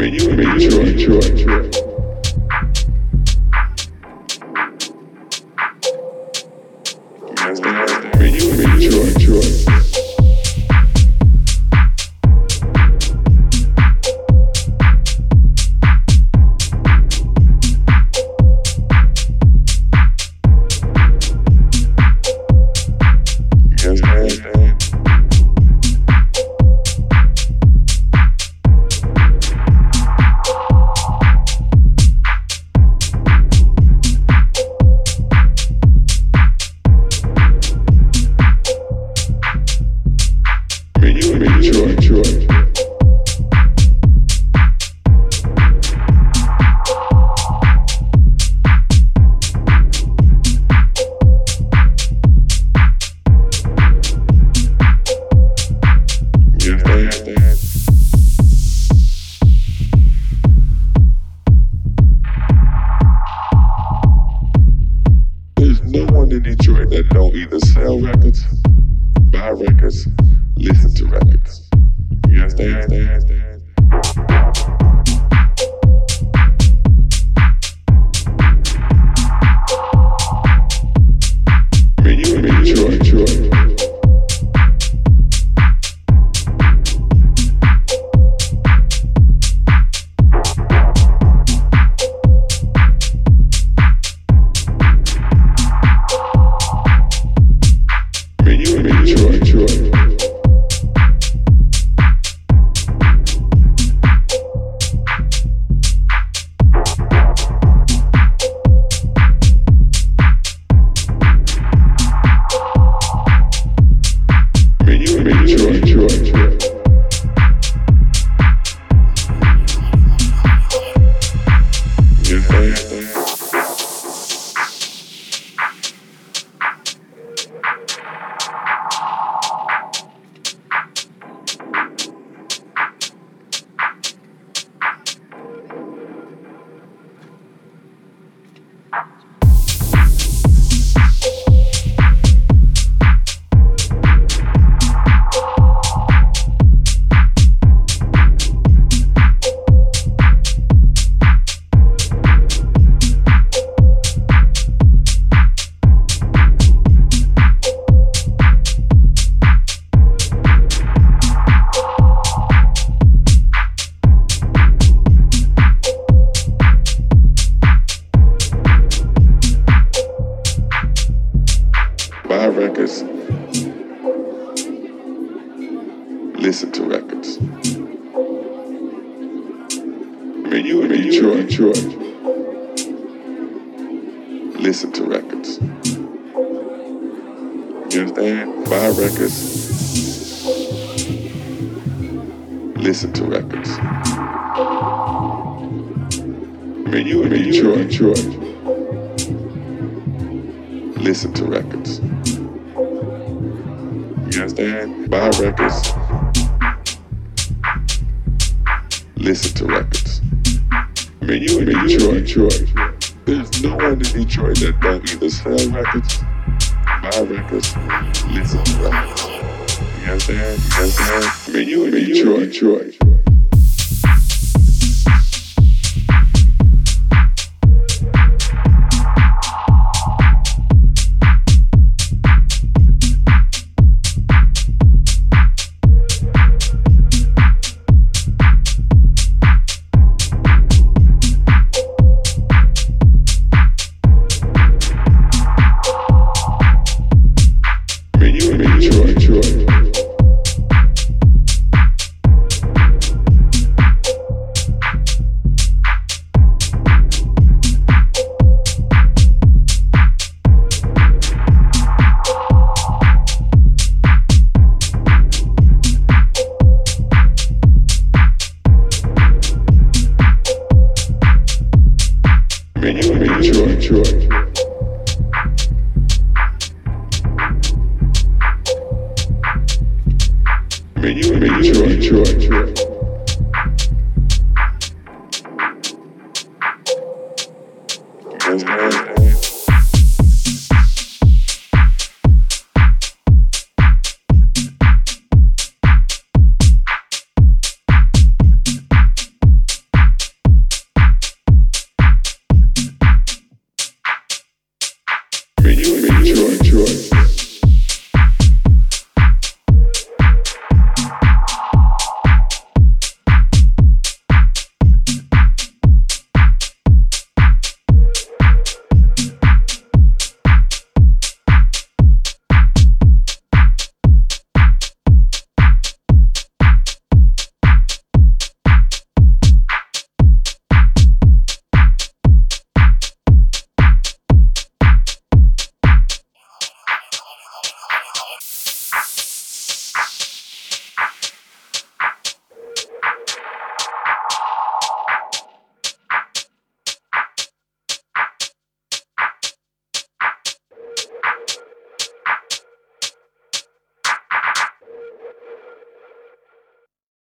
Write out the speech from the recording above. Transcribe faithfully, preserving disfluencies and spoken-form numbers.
you and me, Detroit, Detroit, Detroit. You understand? Me, you and me, Detroit, Detroit. Listen to records. I mean, you and me, Detroit, Detroit. Listen to records. You understand? Buy records. Listen to records. I mean, you and me, Detroit, Detroit. Listen to records. You understand? Buy records. Listen to records. I mean, you and me, Detroit, Detroit. There's no one in Detroit that don't either sell records, buy records, listen to records. You understand? You understand? I mean, you and me, Detroit, Detroit. I mean, you and me, Detroit, Detroit, Detroit.